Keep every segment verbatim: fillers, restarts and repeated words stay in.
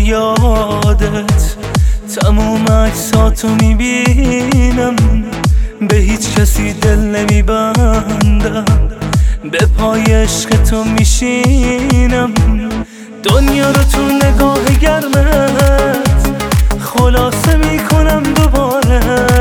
یادت تموم عکساتو میبینم، به هیچ کسی دل نمیبندم، به پای عشق تو میشینم، دنیا رو تو نگاه گرمت خلاصه میکنم دوباره،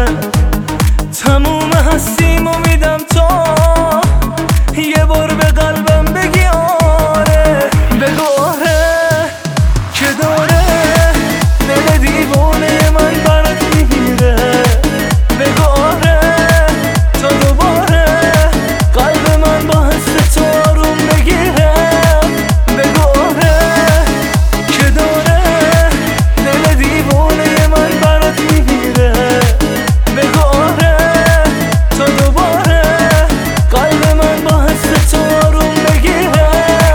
تموم هستیمو میدم تا یه بار به قلبم بگی آره، بگو آره که داره دل دیوانه من برات میگیره، بگو آره تا دوباره قلب من با حس تو آروم بگیره، بگو آره که داره دل دیوانه من برات میگیره، بگو آره تا دوباره قلب من با حس تو آروم بگیره.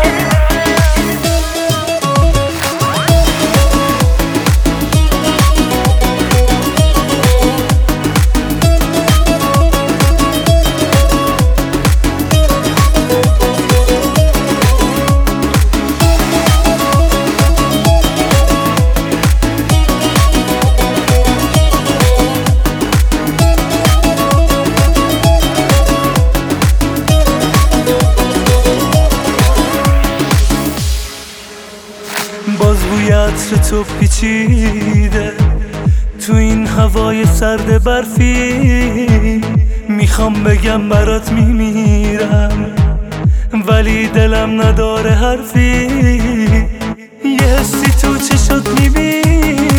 باز بوی عطر تو پیچیده تو این هوای سرد برفی، میخوام بگم برات میمیرم ولی دلم نداره حرفی، یه حسی تو چشات میبینم